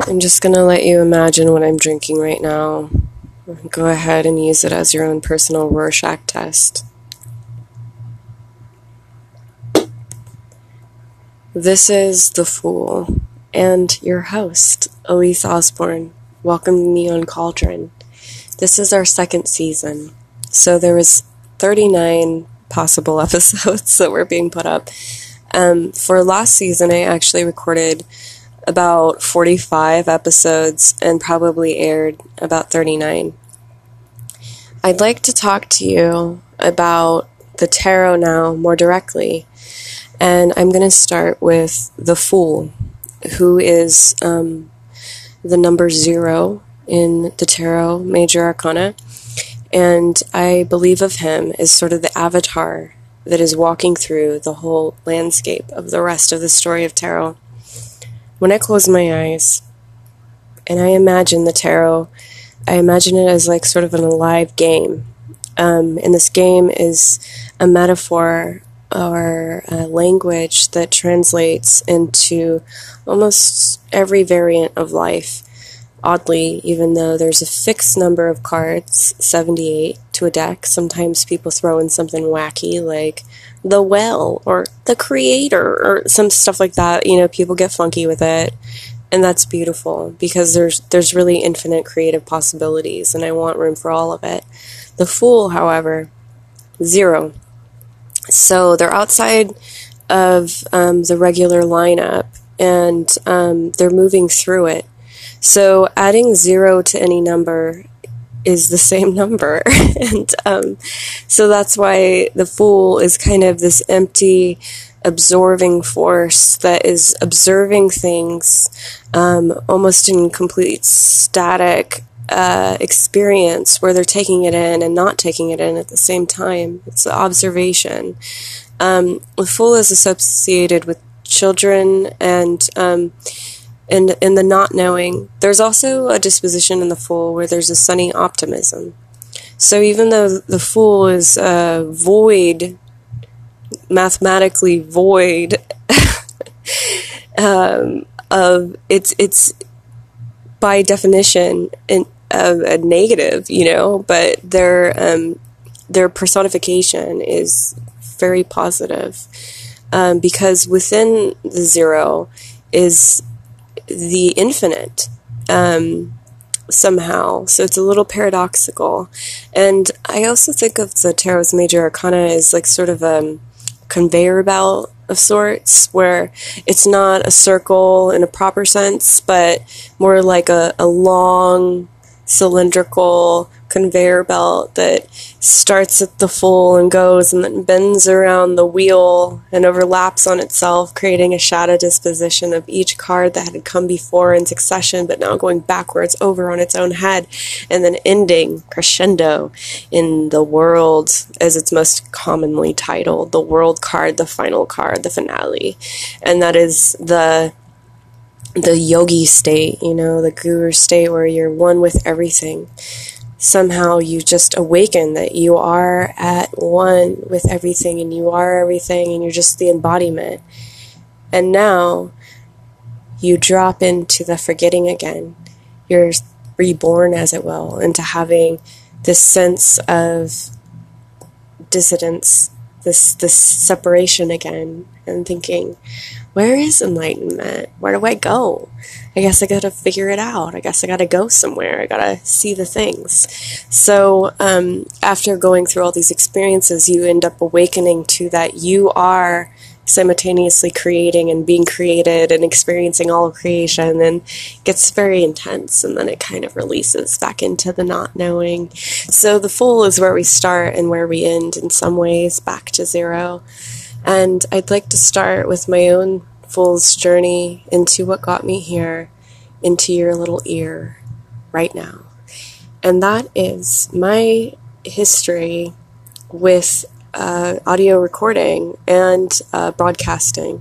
I'm just going to let you imagine what I'm drinking right now. Go ahead and use it as your own personal Rorschach test. This is The Fool, and your host, Elise Osborne. Welcome to Neon Cauldron. This is our second season, so there was 39 possible episodes that were being put up. For last season, I actually recorded about 45 episodes and probably aired about 39. I'd like to talk to you about the tarot now more directly, and I'm going to start with the Fool, who is the number 0 in the tarot major arcana, and I believe of him as sort of the avatar that is walking through the whole landscape of the rest of the story of tarot. When I close my eyes and I imagine the tarot, I imagine it as like sort of an alive game. And this game is a metaphor or a language that translates into almost every variant of life. Oddly, even though there's a fixed number of cards, 78, to a deck, sometimes people throw in something wacky like the well or the creator or some stuff like that. You know, people get funky with it, and that's beautiful because there's really infinite creative possibilities, and I want room for all of it. The Fool, however, 0. So they're outside of the regular lineup, and they're moving through it. So adding 0 to any number is the same number. And so that's why the Fool is kind of this empty, absorbing force that is observing things almost in complete static experience where they're taking it in and not taking it in at the same time. It's observation. The Fool is associated with children and in the not knowing. There's also a disposition in the Fool where there's a sunny optimism. So even though the Fool is void, mathematically void of it's by definition a negative, you know, but their personification is very positive because within the 0 is the infinite somehow, so it's a little paradoxical. And I also think of the tarot's major arcana as like sort of a conveyor belt of sorts, where it's not a circle in a proper sense, but more like a long cylindrical conveyor belt that starts at the Fool and goes and then bends around the wheel and overlaps on itself, creating a shadow disposition of each card that had come before in succession, but now going backwards over on its own head, and then ending crescendo in the World, as it's most commonly titled, the World card, the final card, the finale. And that is the yogi state, you know, the guru state where you're one with everything. Somehow you just awaken that you are at one with everything and you are everything and you're just the embodiment. And now you drop into the forgetting again. You're reborn, as it will, into having this sense of dissidence, this separation again, and thinking, where is enlightenment? Where do I go? I guess I gotta figure it out. I guess I gotta go somewhere. I gotta see the things. So after going through all these experiences, you end up awakening to that you are simultaneously creating and being created and experiencing all of creation, and it gets very intense, and then it kind of releases back into the not knowing. So the Fool is where we start and where we end in some ways, back to 0. And I'd like to start with my own Fool's journey into what got me here, into your little ear right now. And that is my history with audio recording and broadcasting.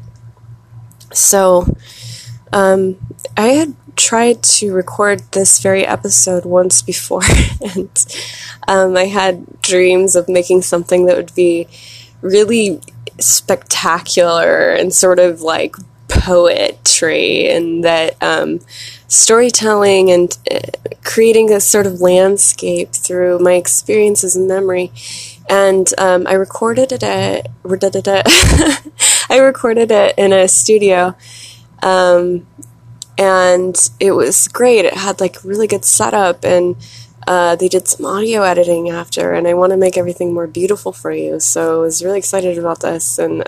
So I had tried to record this very episode once before, and I had dreams of making something that would be really spectacular and sort of like poetry, and that storytelling and creating a sort of landscape through my experiences and memory. And I recorded it at I recorded it in a studio, and it was great. It had like really good setup, and they did some audio editing after, and I want to make everything more beautiful for you. So I was really excited about this, and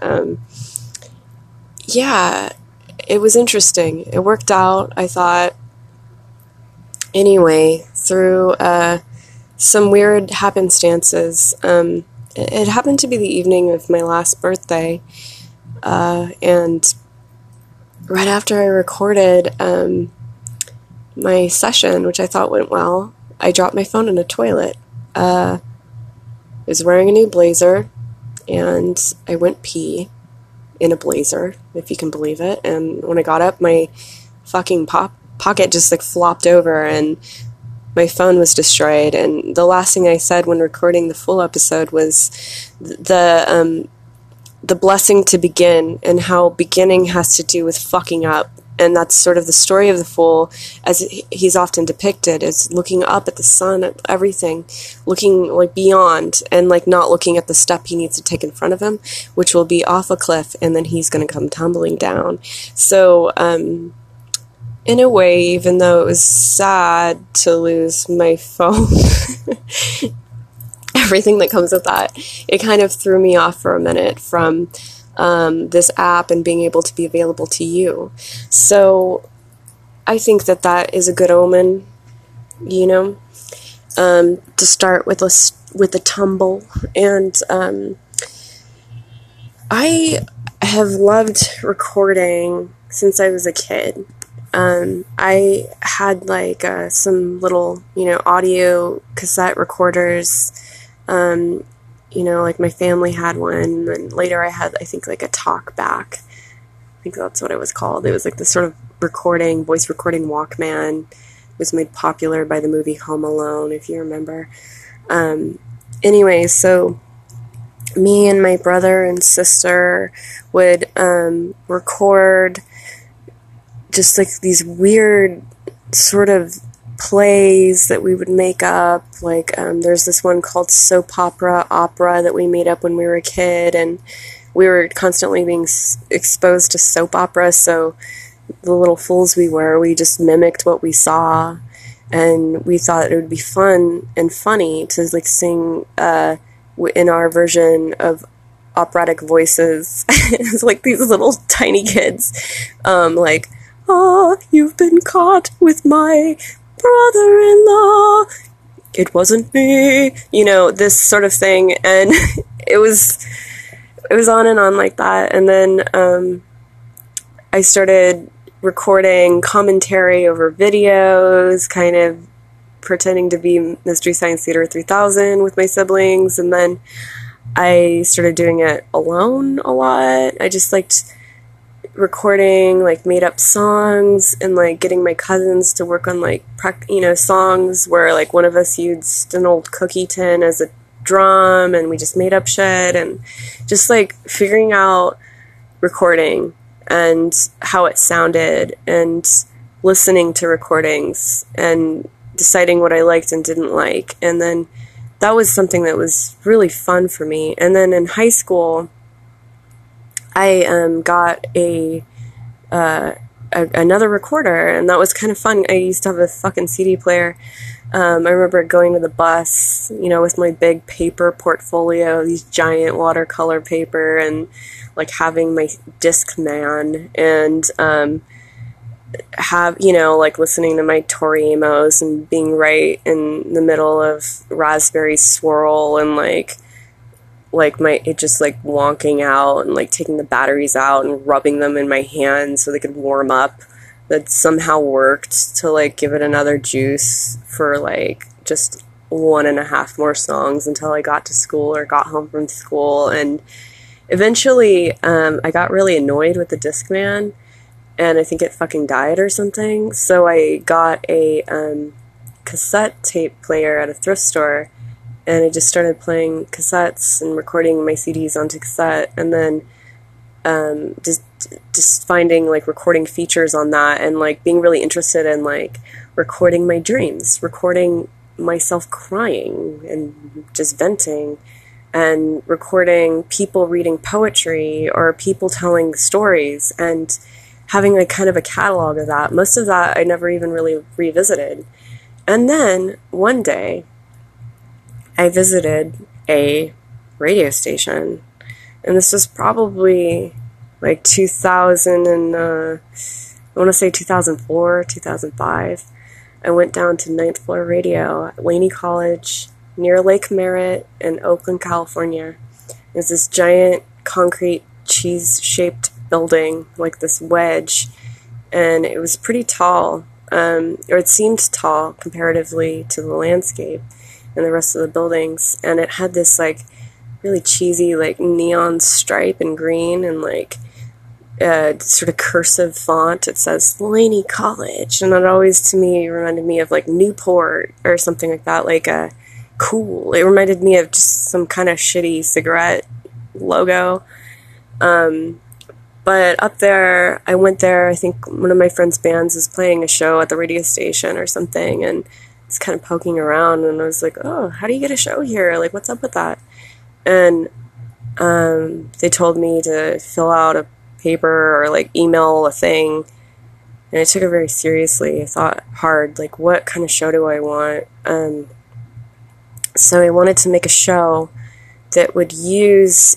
yeah, it was interesting. It worked out, I thought. Anyway, through some weird happenstances, it happened to be the evening of my last birthday, and right after I recorded my session, which I thought went well, I dropped my phone in a toilet. I was wearing a new blazer, and I went pee in a blazer, if you can believe it, and when I got up, my fucking pocket just like flopped over, and my phone was destroyed. And the last thing I said when recording the full episode was the blessing to begin, and how beginning has to do with fucking up. And that's sort of the story of the Fool, as he's often depicted, as looking up at the sun, at everything, looking like beyond, and like not looking at the step he needs to take in front of him, which will be off a cliff, and then he's going to come tumbling down. So, in a way, even though it was sad to lose my phone, everything that comes with that, it kind of threw me off for a minute from this app and being able to be available to you. So I think that that is a good omen, you know, to start with a tumble. And I have loved recording since I was a kid. I had like some little, audio cassette recorders. You know, like my family had one, and later I had, I think, like a TalkBack. I think that's what it was called. It was like this sort of voice recording Walkman. It was made popular by the movie Home Alone, if you remember. Anyway, so me and my brother and sister would record just like these weird sort of plays that we would make up. Like there's this one called Soap Opera that we made up when we were a kid, and we were constantly being exposed to soap opera, so the little fools we were, we just mimicked what we saw, and we thought it would be fun and funny to like sing in our version of operatic voices. It's like these little tiny kids, like, "Ah, you've been caught with my brother-in-law, it wasn't me," this sort of thing. And it was on and on like that. And then I started recording commentary over videos, kind of pretending to be Mystery Science Theater 3000 with my siblings. And then I started doing it alone a lot. I just liked recording like made up songs, and like getting my cousins to work on like songs where like one of us used an old cookie tin as a drum, and we just made up shit, and just like figuring out recording and how it sounded, and listening to recordings and deciding what I liked and didn't like. And then that was something that was really fun for me. And then in high school, I got another recorder, and that was kind of fun. I used to have a fucking CD player. I remember going to the bus, with my big paper portfolio, these giant watercolor paper, and like having my Discman, and like listening to my Tori Amos, and being right in the middle of Raspberry Swirl, and like it just like wonking out, and like taking the batteries out and rubbing them in my hands so they could warm up. That somehow worked to like give it another juice for like just 1.5 more songs until I got to school or got home from school. And eventually I got really annoyed with the Discman, and I think it fucking died or something. So I got a cassette tape player at a thrift store, and I just started playing cassettes and recording my CDs onto cassette, and then just just finding like recording features on that, and like being really interested in like recording my dreams, recording myself crying and just venting, and recording people reading poetry or people telling stories, and having like kind of a catalog of that. Most of that I never even really revisited. And then one day I visited a radio station, and this was probably like 2000 and I want to say 2004, 2005. I went down to Ninth Floor Radio at Laney College near Lake Merritt in Oakland, California. There's this giant concrete cheese-shaped building, like this wedge, and it was pretty tall, or it seemed tall comparatively to the landscape and the rest of the buildings, and it had this like really cheesy like neon stripe in green and like sort of cursive font. It says Laney College, and it always to me reminded me of like Newport or something like that, like a cool. It reminded me of just some kind of shitty cigarette logo. But up there, I went there, I think one of my friend's bands was playing a show at the radio station or something, and I was kind of poking around, and I was like, oh, how do you get a show here? Like, what's up with that? And they told me to fill out a paper or like email a thing, and I took it very seriously. I thought hard, like, what kind of show do I want? So I wanted to make a show that would use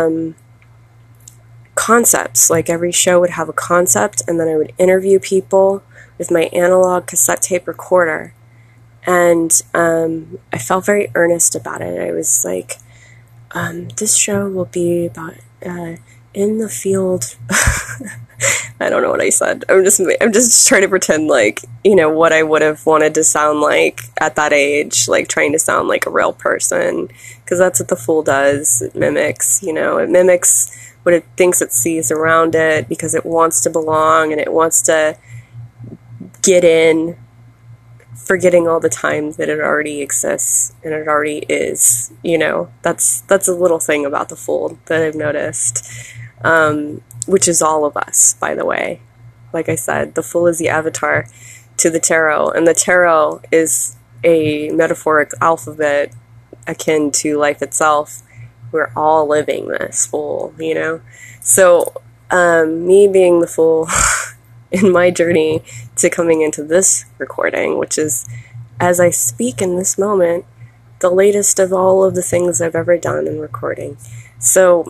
concepts. Like every show would have a concept, and then I would interview people with my analog cassette tape recorder. And I felt very earnest about it. I was like, this show will be about in the field. I don't know what I said. I'm just trying to pretend like, you know, what I would have wanted to sound like at that age, like trying to sound like a real person, because that's what the Fool does. It mimics, you know, it mimics what it thinks it sees around it because it wants to belong and it wants to get in, forgetting all the time that it already exists and it already is, you know. That's a little thing about the Fool that I've noticed. Which is all of us, by the way. Like I said, the Fool is the avatar to the tarot, and the tarot is a metaphoric alphabet akin to life itself. We're all living this Fool, you know? So, me being the Fool in my journey to coming into this recording, which is, as I speak in this moment, the latest of all of the things I've ever done in recording. So,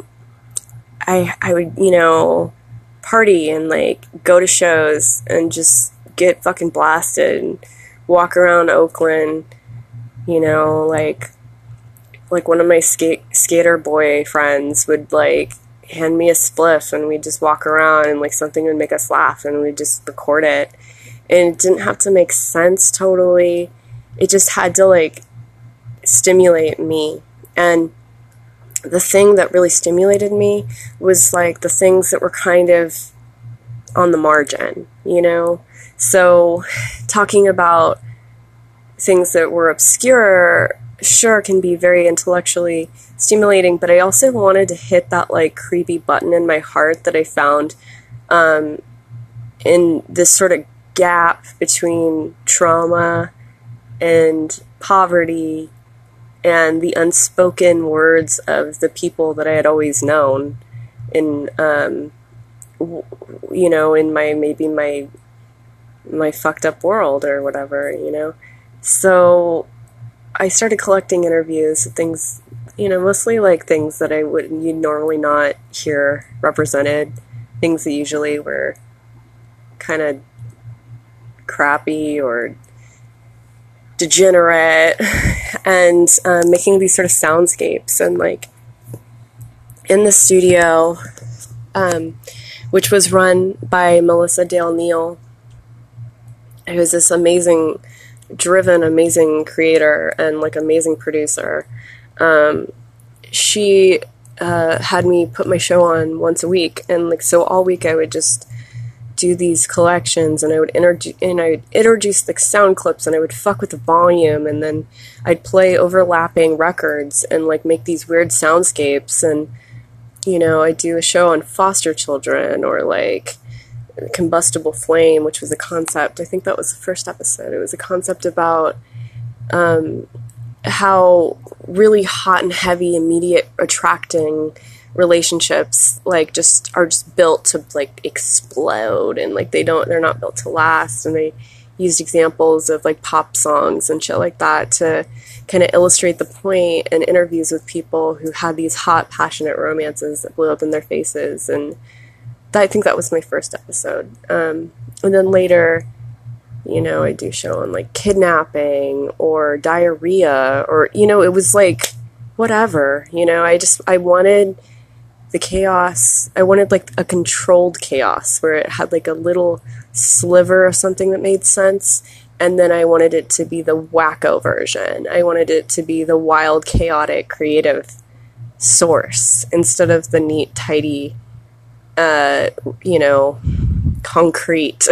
I would, you know, party and, like, go to shows and just get fucking blasted and walk around Oakland, you know, like one of my skater boy friends would, like, hand me a spliff and we'd just walk around and, like, something would make us laugh and we'd just record it. And it didn't have to make sense totally. It just had to, like, stimulate me. And the thing that really stimulated me was like the things that were kind of on the margin, you know? So talking about things that were obscure, sure, can be very intellectually stimulating, but I also wanted to hit that like creepy button in my heart that I found in this sort of gap between trauma and poverty and the unspoken words of the people that I had always known in, you know, in my fucked up world or whatever, you know. So I started collecting interviews, things, you know, mostly like things that you'd normally not hear represented, things that usually were kind of crappy or degenerate, and making these sort of soundscapes. And like in the studio, which was run by Melissa Dale Neal, who is this amazing creator and like amazing producer. She had me put my show on once a week, and like so all week I would just do these collections, and I would introduce like sound clips, and I would fuck with the volume, and then I'd play overlapping records and like make these weird soundscapes. And I do a show on foster children, or like combustible flame, which was a concept. I think that was the first episode. It was a concept about how really hot and heavy, immediate, attracting relationships like are just built to like explode, and like they're not built to last. And they used examples of like pop songs and shit like that to kind of illustrate the point, and interviews with people who had these hot, passionate romances that blew up in their faces. And I think that was my first episode. And then later, I do show on like kidnapping or diarrhea, or, it was like whatever, I wanted the chaos. I wanted like a controlled chaos where it had like a little sliver of something that made sense. And then I wanted it to be the wacko version. I wanted it to be the wild, chaotic, creative source instead of the neat, tidy, concrete.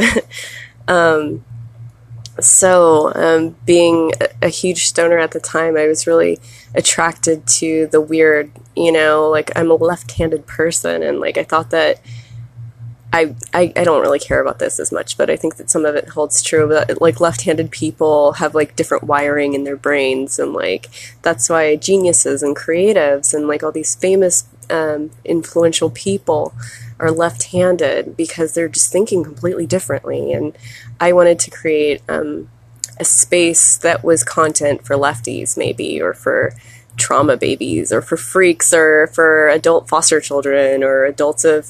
So being a huge stoner at the time, I was really attracted to the weird, like I'm a left-handed person, and like I thought that I don't really care about this as much, but I think that some of it holds true. But like left-handed people have like different wiring in their brains, and like that's why geniuses and creatives and like all these famous influential people are left-handed, because they're just thinking completely differently. And I wanted to create a space that was content for lefties, maybe, or for trauma babies, or for freaks, or for adult foster children, or adults of,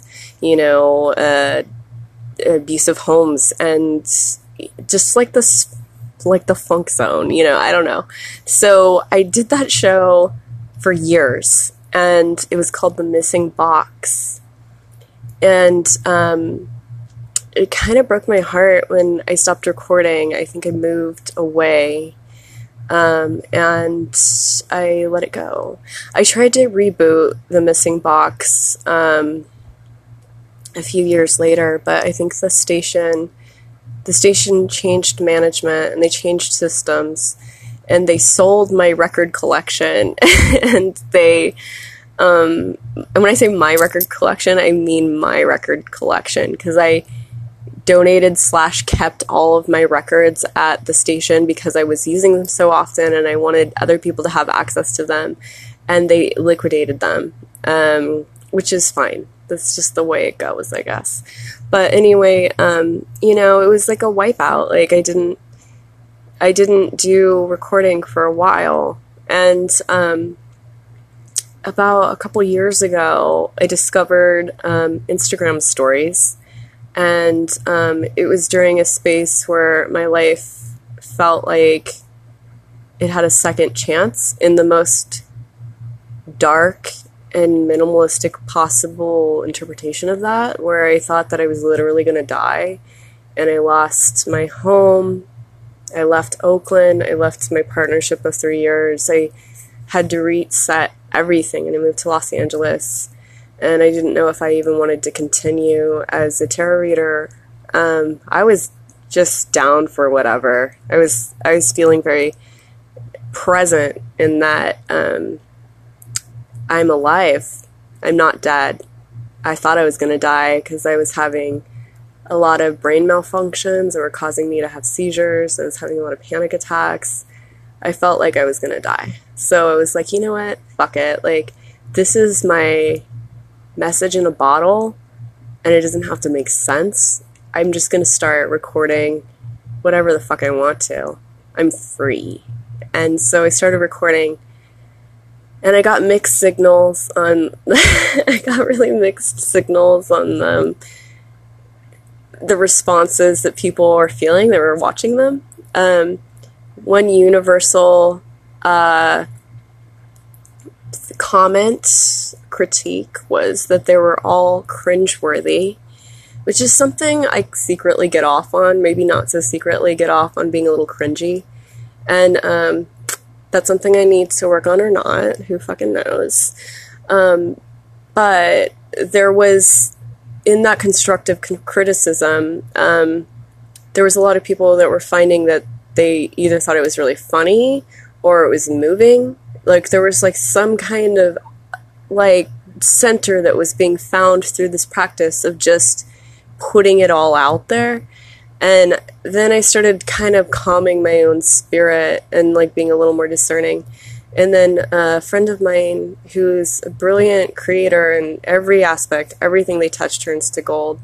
abusive homes, and just like this, like the funk zone, I don't know. So I did that show for years, and it was called The Missing Box. And it kind of broke my heart when I stopped recording. I think I moved away. And I let it go. I tried to reboot The Missing Box a few years later, but I think the station changed management, and they changed systems, and they sold my record collection. And they and when I say my record collection, I mean my record collection, because I donated / kept all of my records at the station because I was using them so often, and I wanted other people to have access to them, and they liquidated them, which is fine. That's just the way it goes, I guess. But anyway, it was like a wipeout. Like I didn't do recording for a while, and about a couple years ago, I discovered Instagram stories. And it was during a space where my life felt like it had a second chance in the most dark and minimalistic possible interpretation of that, where I thought that I was literally going to die, and I lost my home, I left Oakland, I left my partnership of 3 years, I had to reset everything, and I moved to Los Angeles. And I didn't know if I even wanted to continue as a tarot reader. I was just down for whatever. I was feeling very present in that I'm alive. I'm not dead. I thought I was going to die because I was having a lot of brain malfunctions that were causing me to have seizures. I was having a lot of panic attacks. I felt like I was going to die. So I was like, you know what? Fuck it. Like, this is my message in a bottle, and it doesn't have to make sense. I'm just going to start recording whatever the fuck I want to. I'm free. And so I started recording, and I got mixed signals on I got really mixed signals on the responses that people are feeling that were watching them. One universal critique was that they were all cringeworthy, which is something I secretly get off on, maybe not so secretly get off on being a little cringy, and that's something I need to work on or not, who fucking knows. But there was, in that constructive criticism, there was a lot of people that were finding that they either thought it was really funny or it was moving. Like, there was, like, some kind of, like, center that was being found through this practice of just putting it all out there. And then I started kind of calming my own spirit and like being a little more discerning. And then a friend of mine who's a brilliant creator in every aspect, everything they touch turns to gold.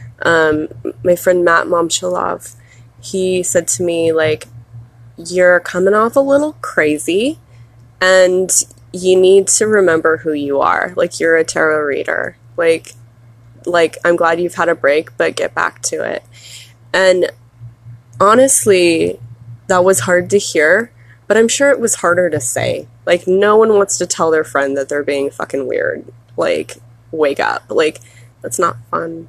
My friend Matt Momchalov, he said to me, like, you're coming off a little crazy and you need to remember who you are. Like, you're a tarot reader. Like, I'm glad you've had a break, but get back to it. And honestly, that was hard to hear, but I'm sure it was harder to say. Like, no one wants to tell their friend that they're being fucking weird. Like, wake up. Like, that's not fun.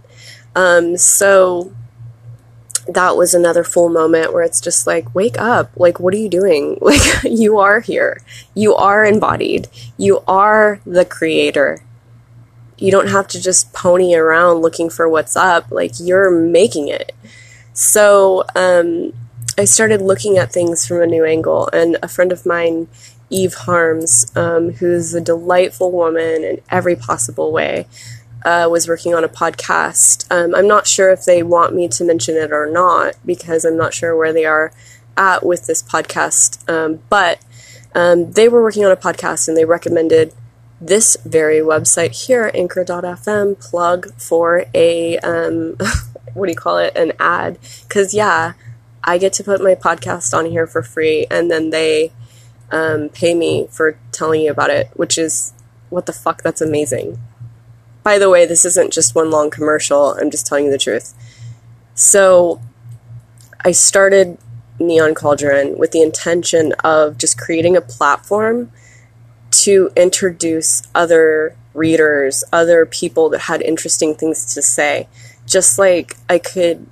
So that was another full moment where it's just like, wake up. Like, what are you doing? Like, you are here. You are embodied. You are the creator. You don't have to just pony around looking for what's up. Like, you're making it. So, I started looking at things from a new angle, and a friend of mine, Eve Harms, who's a delightful woman in every possible way, was working on a podcast. I'm not sure if they want me to mention it or not, because I'm not sure where they are at with this podcast, but they were working on a podcast, and they recommended this very website here, Anchor.fm, plug for a, what do you call it, an ad, because, yeah, I get to put my podcast on here for free, and then they pay me for telling you about it, which is, what the fuck, that's amazing. By the way, this isn't just one long commercial, I'm just telling you the truth. So, I started Neon Cauldron with the intention of just creating a platform to introduce other readers, other people that had interesting things to say. Just like I could,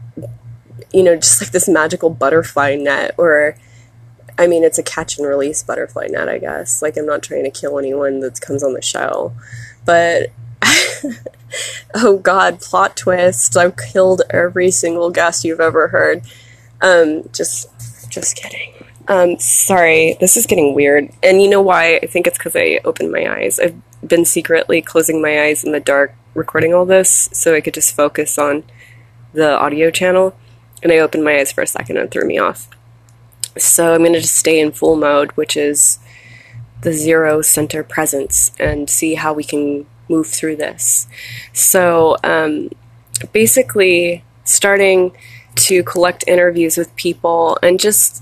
just like this magical butterfly net, or, I mean, it's a catch and release butterfly net, I guess. Like, I'm not trying to kill anyone that comes on the show. But, oh God, plot twist. I've killed every single guest you've ever heard. Just kidding. Sorry, this is getting weird. And you know why? I think it's because I opened my eyes. I've been secretly closing my eyes in the dark recording all this so I could just focus on the audio channel. And I opened my eyes for a second and it threw me off. So I'm going to just stay in full mode, which is the zero center presence, and see how we can move through this. So basically starting to collect interviews with people, and just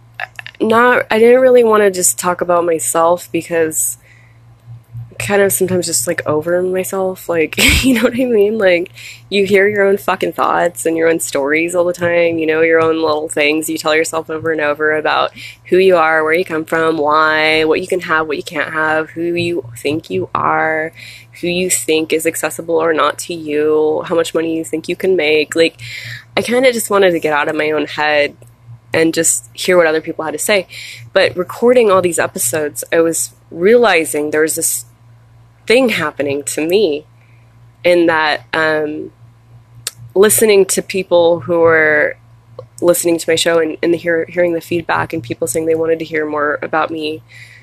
I didn't really want to just talk about myself, because kind of sometimes just like over myself, like, you know what I mean? Like, you hear your own fucking thoughts and your own stories all the time, your own little things you tell yourself over and over about who you are, where you come from, why, what you can have, what you can't have, who you think you are, who you think is accessible or not to you, how much money you think you can make. Like, I kind of just wanted to get out of my own head and just hear what other people had to say. But recording all these episodes, I was realizing there was this thing happening to me, in that listening to people who were listening to my show and hearing the feedback and people saying they wanted to hear more about me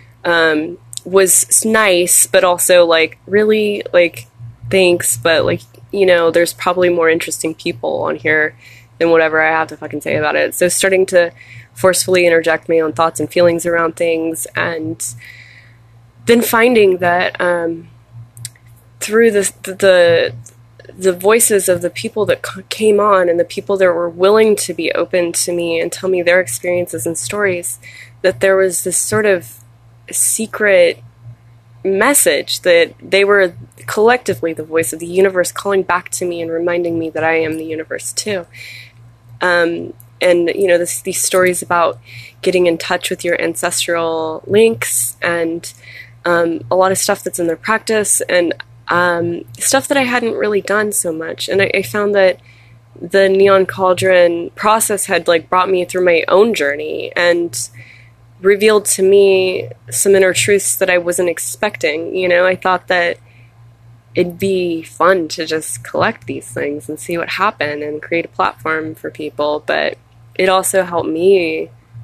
was nice, but also like, really, like, thanks, but like, there's probably more interesting people on here than whatever I have to fucking say about it. So starting to forcefully interject my own thoughts and feelings around things, and then finding that through the voices of the people that came on, and the people that were willing to be open to me and tell me their experiences and stories, that there was this sort of secret message that they were collectively the voice of the universe calling back to me and reminding me that I am the universe too. And these stories about getting in touch with your ancestral links, and a lot of stuff that's in their practice, and stuff that I hadn't really done so much. And I found that the Neon Cauldron process had like brought me through my own journey and revealed to me some inner truths that I wasn't expecting. I thought that it'd be fun to just collect these things and see what happened and create a platform for people, but it also helped me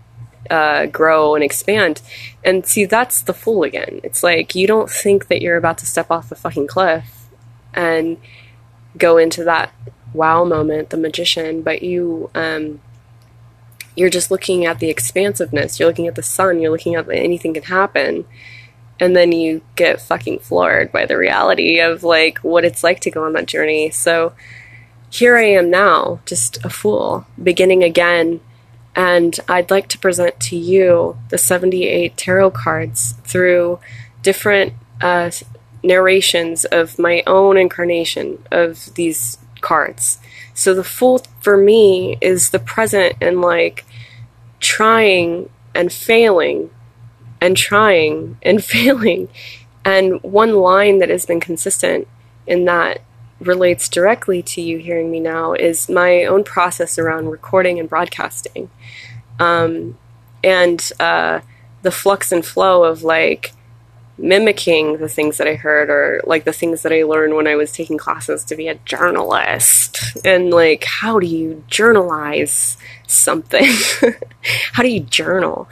grow and expand. And see, that's the Fool again. It's like, you don't think that you're about to step off the fucking cliff and go into that wow moment, the magician, but you're just looking at the expansiveness, you're looking at the sun, you're looking at anything can happen, and then you get fucking floored by the reality of like what it's like to go on that journey. So here I am now, just a fool, beginning again, and I'd like to present to you the 78 tarot cards through different narrations of my own incarnation of these cards. So the Fool for me is the present and like trying and failing and trying and failing. And one line that has been consistent in that relates directly to you hearing me now is my own process around recording and broadcasting. And the flux and flow of like mimicking the things that I heard, or like the things that I learned when I was taking classes to be a journalist, and like, how do you journalize something? How do you journal?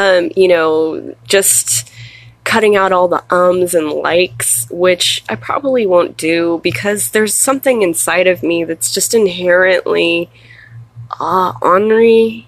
Just cutting out all the ums and likes, which I probably won't do because there's something inside of me that's just inherently ornery.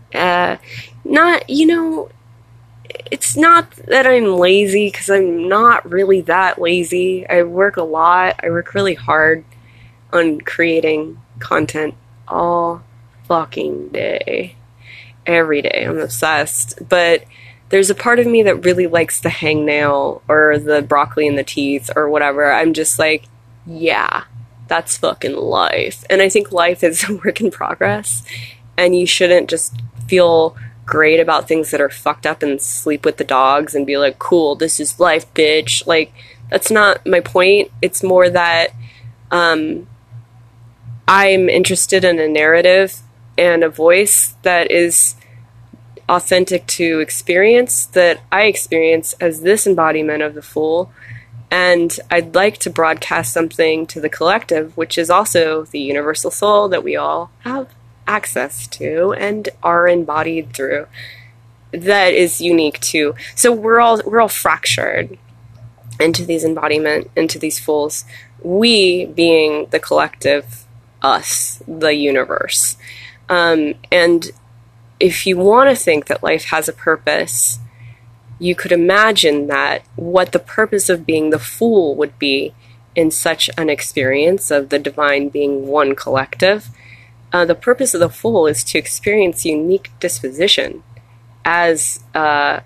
It's not that I'm lazy, because I'm not really that lazy. I work a lot. I work really hard on creating content all fucking day. Every day. I'm obsessed. But there's a part of me that really likes the hangnail or the broccoli in the teeth or whatever. I'm just like, yeah, that's fucking life. And I think life is a work in progress, and you shouldn't just feel great about things that are fucked up and sleep with the dogs and be like, cool, this is life, bitch. Like, that's not my point. It's more that I'm interested in a narrative and a voice that is authentic to experience, that I experience as this embodiment of the Fool. And I'd like to broadcast something to the collective, which is also the universal soul that we all have access to and are embodied through, that is unique too. So we're all fractured into these embodiment, into these fools, we being the collective, us, the universe. And if you want to think that life has a purpose, you could imagine that what the purpose of being the Fool would be in such an experience of the divine being one collective. The purpose of the Fool is to experience unique disposition as a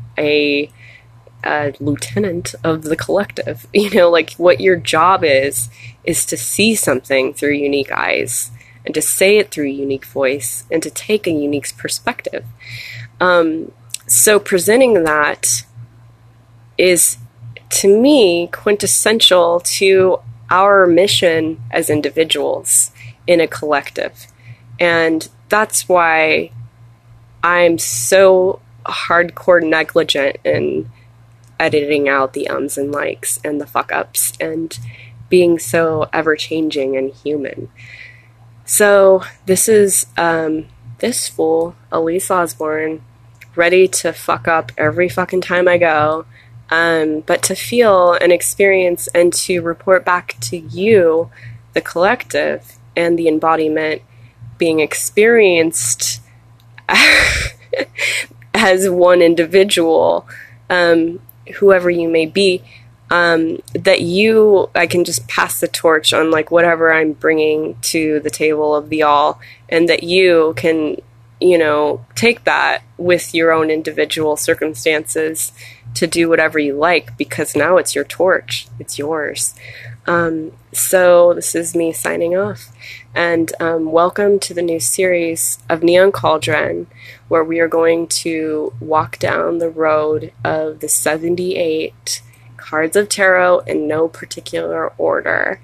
lieutenant of the collective. Like, what your job is to see something through unique eyes, and to say it through a unique voice, and to take a unique perspective. So presenting that is, to me, quintessential to our mission as individuals in a collective. And that's why I'm so hardcore negligent in editing out the ums and likes and the fuck ups and being so ever-changing and human. So this is this Fool, Elise Osborne, ready to fuck up every fucking time I go, but to feel and experience and to report back to you, the collective, and the embodiment being experienced as one individual, whoever you may be, that I can just pass the torch on like whatever I'm bringing to the table of the all, and that you can, take that with your own individual circumstances to do whatever you like, because now it's your torch, it's yours. So this is me signing off, and welcome to the new series of Neon Cauldron, where we are going to walk down the road of the 78 cards of tarot in no particular order.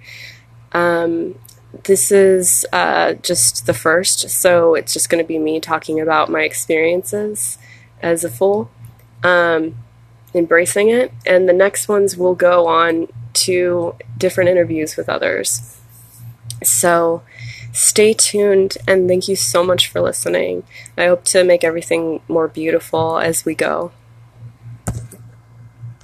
This is just the first, so it's just going to be me talking about my experiences as a Fool, embracing it, and the next ones will go on to different interviews with others. So Stay tuned, and thank you so much for listening. I hope to make everything more beautiful as we go.